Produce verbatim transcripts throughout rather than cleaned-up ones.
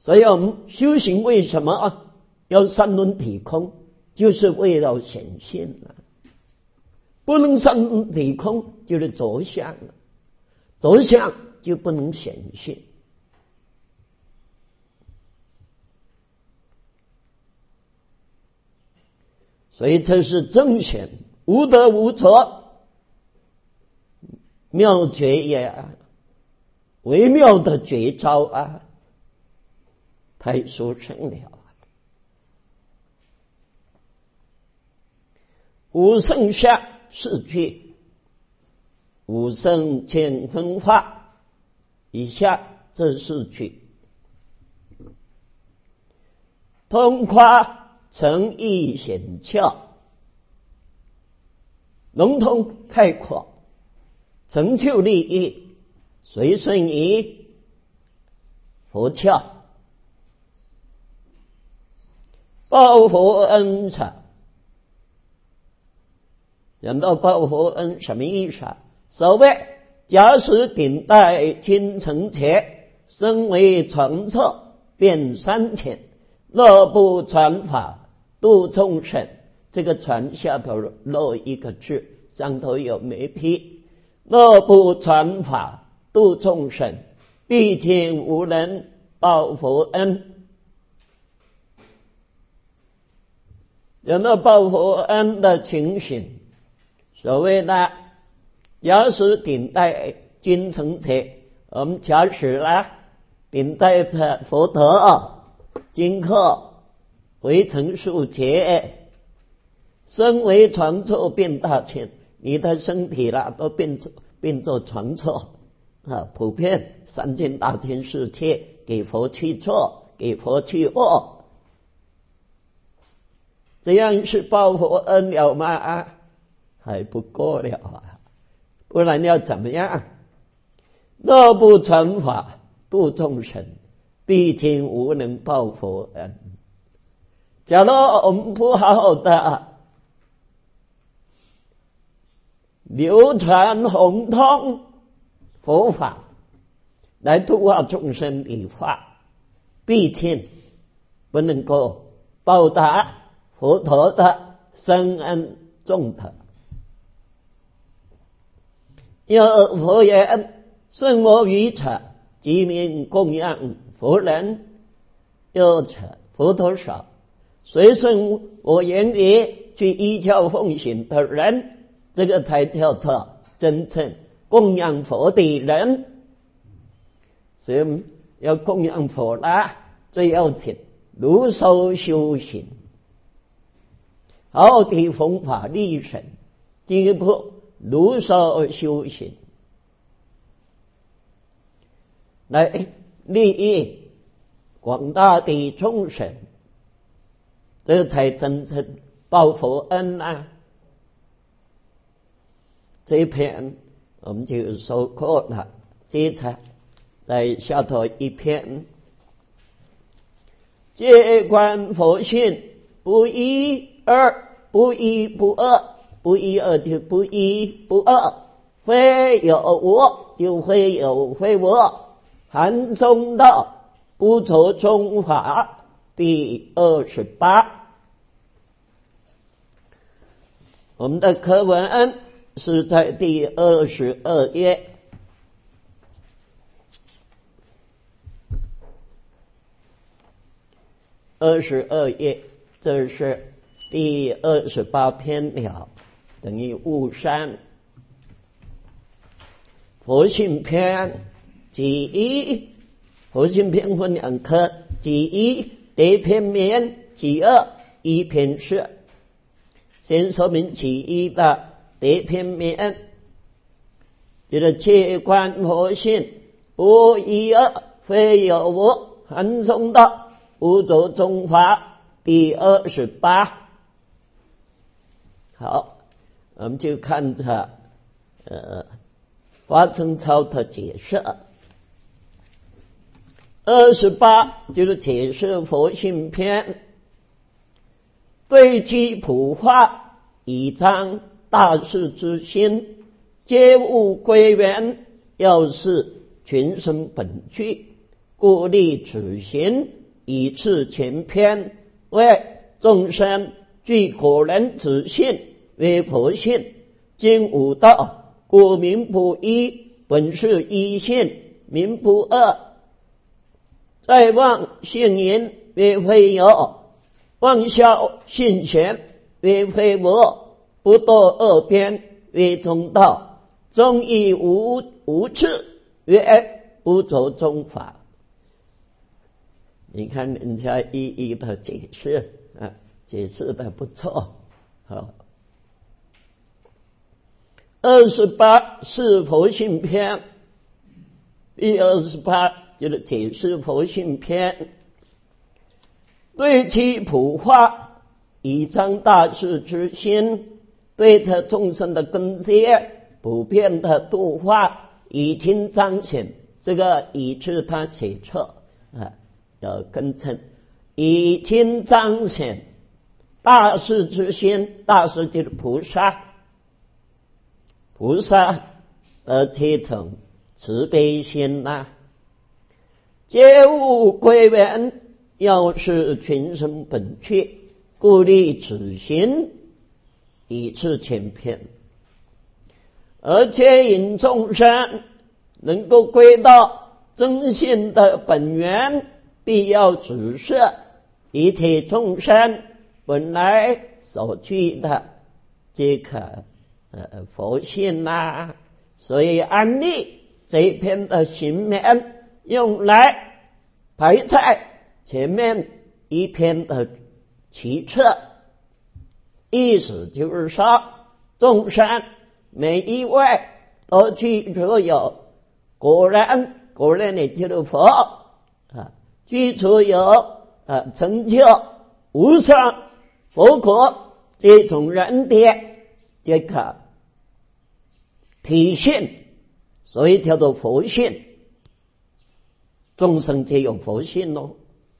所以我们修行为什么要三轮体空，就是为了显现了。不能三轮体空，就是着相了，着相就不能显现。所以这是正显，无得无错，妙绝也啊，微妙的绝招啊，太殊胜了。五圣下四句，五圣见分化，以下这四句，通夸诚意显窍，笼统概括，成就利益，随顺于佛窍，报佛恩察。讲到报佛恩什么意思啊？所谓假使顶戴金承前，身为传册遍三千，若不传法度众生。这个传下头落一个字，上头有眉批。若不传法度众生，毕竟无人报佛恩。讲到报佛恩的情形，所谓的假使顶戴金承前，我们假使呢顶戴的佛陀金课为成数劫，身为传错变大千，你的身体啦都变作变作传错啊，普遍三千大千世界给佛去错，给佛去恶，这样是报佛恩了吗？啊，还不够了啊！不然要怎么样？若不传法度众生，毕竟无能报佛恩。假如我们不好好的流传弘通佛法来度化众生理化，毕竟不能够报答佛陀的深恩重德。有佛言：顺我语者，即名供养佛人。又者佛陀说：随顺我言语去依教奉行的人，这个才叫做真正供养佛的人。所以要供养佛啦，最要紧如手修行，好好地弘法利生，进一步如手修行，来利益广大的众生，这才真正报佛恩啊！这一篇我们就收过了，接着在下头一篇，借观佛性，不一二，不一不二，不一二就不一不二，非有我就非有非我。含中道不着中法第二十八。我们的课文是在第二十二页，二十二页，这是第二十八篇了，等于物三。佛性篇其一，佛性篇分两科，其一得篇面，其二一篇释。先说明其一的得篇面，就是借观佛性，不一二，非有我。含中道不着中法第二十八。好，我们就看着呃华澄操的解释。二十八就是解释佛性篇，对其普化，以彰大士之心，皆物归元，要是群生本具，故故立此行，以次前篇，为众生具果人之性，为佛性。今无道，故名不一，本是一性，名不二。再望性言，为非有；妄消性贤，为非无。不堕二边，为中道；中义无无次，为不着中法。你看人家一一的解释啊，解释的不错。好，二十八是佛性篇，第二十八就是解释佛性篇，对其普化，以彰大士之心。对他众生的根基普遍的度化，以听彰显。这个以是他写错啊，要更正。以听彰显大士之心，大士就是菩萨，菩萨的这种慈悲心呐、啊，皆物归元，要是群生本具，故立此行。以次前篇，而且引众生能够归到真性的本源，必要指示一切众生本来所具的这个呃佛性呐、啊，所以安立这一篇的行面，用来排在前面一篇的其次。意思就是说，众生每一位都具足有果然，果然的就是佛啊，具足有啊成就无上佛果这种人的这个体性，所以叫做佛性。众生皆有佛性哦，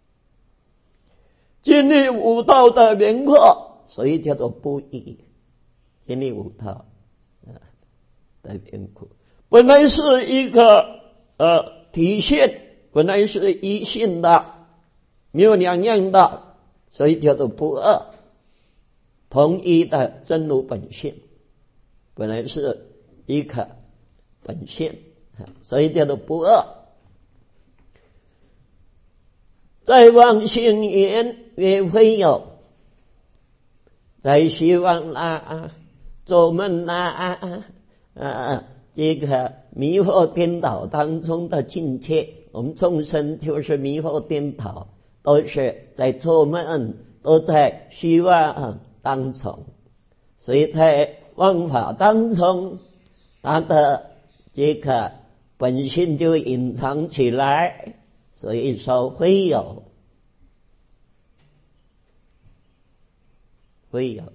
经历五道的名课。所以叫做不异，经历五道啊的缘故，本来是一个呃体现，本来是一性的，没有两样的，所以叫做不二，同一的真如本性，本来是一个本性，所以叫做不二。再望性言，曰非有。在希望啦、做梦啦、啊，这个迷惑颠倒当中的境界，我们众生就是迷惑颠倒，都是在做梦，都在希望当中，所以在妄法当中，它的这个本性就隐藏起来，所以说非有。会有，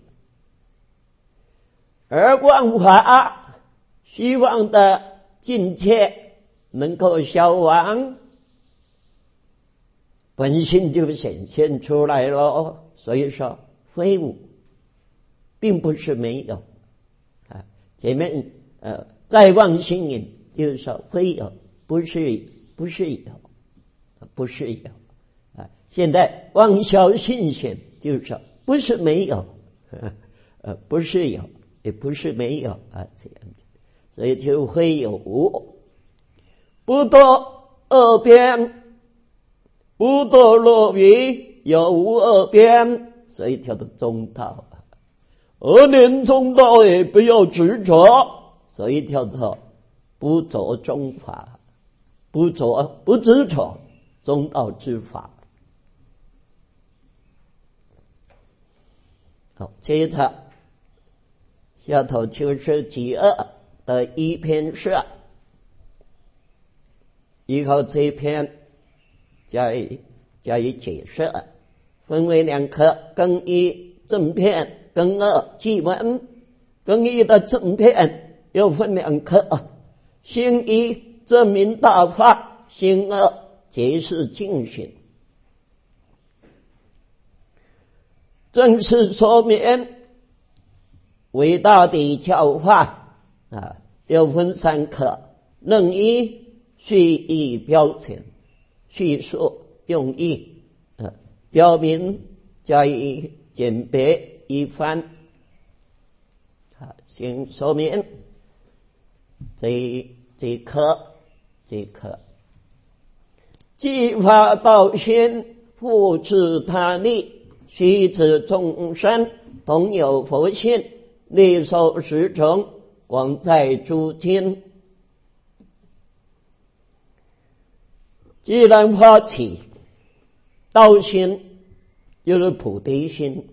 而妄法希望的境界能够消亡，本性就显现出来了。所以说非无，并不是没有啊。前面呃再妄心引，就是说非有，不是不是有，不是有啊。现在妄消性显，就是说。不是没有，呃，不是有，也不是没有啊，这样的，所以就会有无，不堕二边，不堕落于有无二边，所以叫做中道。而连中道也不要执着，所以叫做不着中法，不着不执着中道之法。好，接着下头就是己二的一篇是，依靠这一篇加以加以解释，分为两科：更一正片，更二记文。更一的正片又分两科：心一证明大法，心二解释净行。正式说明伟大的教法啊，又分三科：论一、序义、标准。 叙述用意，呃，标明加以简别一番，啊，先说明这一这一课这一课，既发道心，复自他利，须知众生同有佛性，力受十种，广在诸经。既然发起道心，就是菩提心，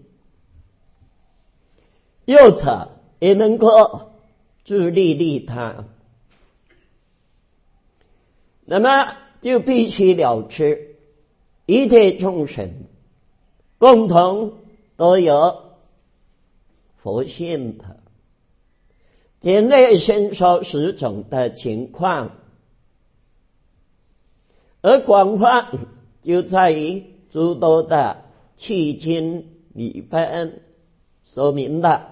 又者也能够自利利他，那么就必须了知一切众生共同都有佛性的，简略先说十种的情况，而广泛就在于诸多的契经里边说明的。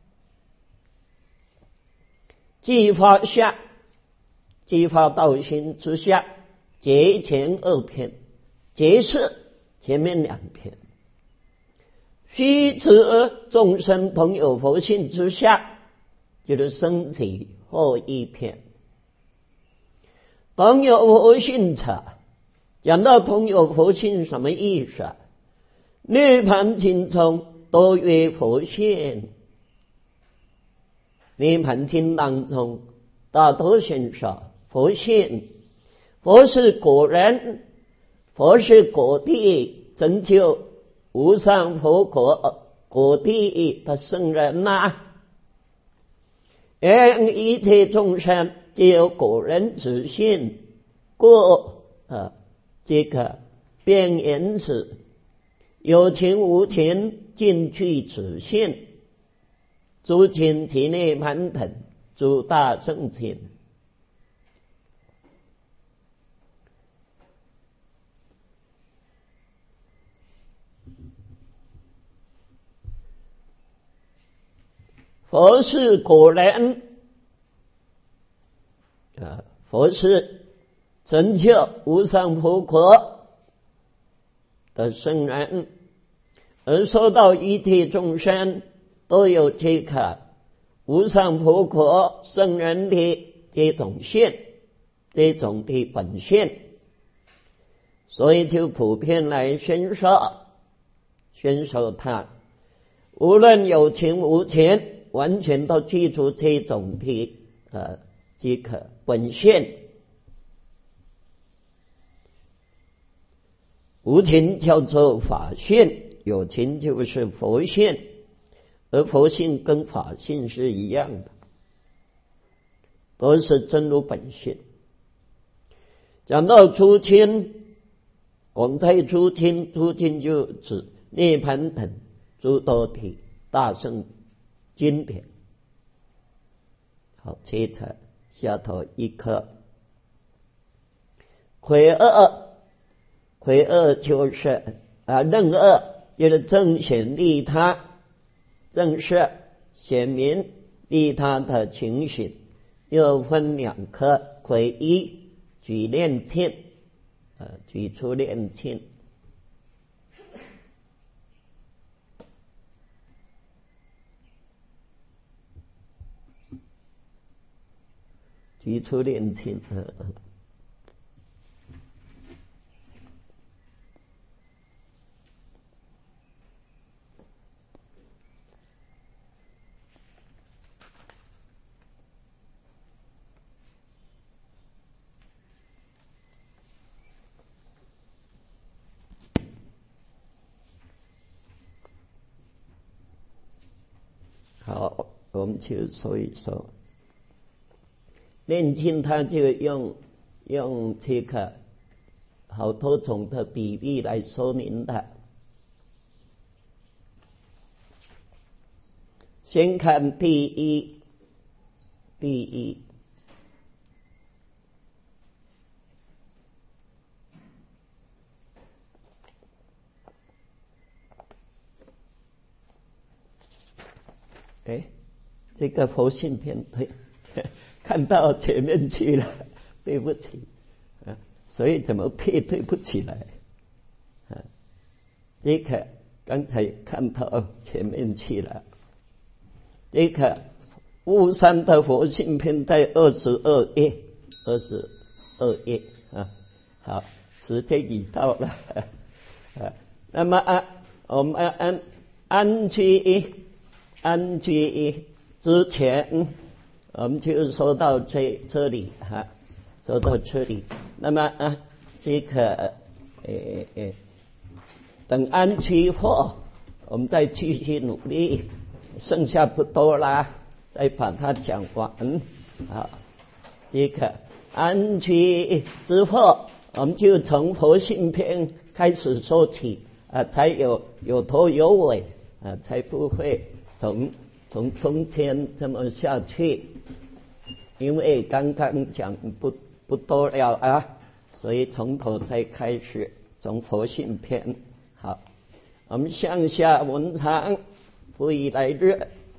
既发下，既发道心之下，结前二篇，结是前面两篇。须知众生同有佛性之下，就是升起后一篇。同有佛性者，讲到同有佛性什么意思啊？涅槃经中都曰佛性，涅槃经当中大多先说佛性，佛是果人，佛是果地成就无上佛果果地的圣人呐、啊，而一切众生皆有果人之性，故啊这个变言之，有情无情，尽具此性，诸情其内盘腾，诸大圣情。佛是果人啊，佛是成就无上佛果的圣人，而说到一切众生都有这个无上佛果圣人的这种性，这种的本性，所以就普遍来宣说宣说他无论有情无情，完全都记住这种的呃这个本性。无情叫做法性，有情就是佛性，而佛性跟法性是一样的，都是真如本性。讲到诸经，广在诸经，诸经就指涅盘等诸多的大圣经典。好，接着下头一课，魁二，魁二就是啊，任二就是正显利他，正是显明利他的情形，又分两科，魁一举炼磬，呃，举出炼磬。举出炼磬，嗯嗯。好，我们就说一说。炼磬它就用用这个好多种的比喻来说明的。先看第一，第一，哎，这个佛性篇对。看到前面去了，对不起，啊， 所以怎么配对不起来？啊，这个刚才看到前面去了。这个巫山的佛性篇在二十二页，二十二页啊。好，时间已到了啊。那么啊，我们安安居安居之前，我们就说到这这里哈、啊，说到这里。那么啊，这个诶诶，等安居后，我们再继续努力。剩下不多啦，再把它讲完啊。这个安居之后，我们就从佛性篇开始说起啊，才有有头有尾啊，才不会从从中间这么下去。因为刚刚讲不不多了啊，所以从头再开始，从佛性篇。好，我们向下文长。不以来日，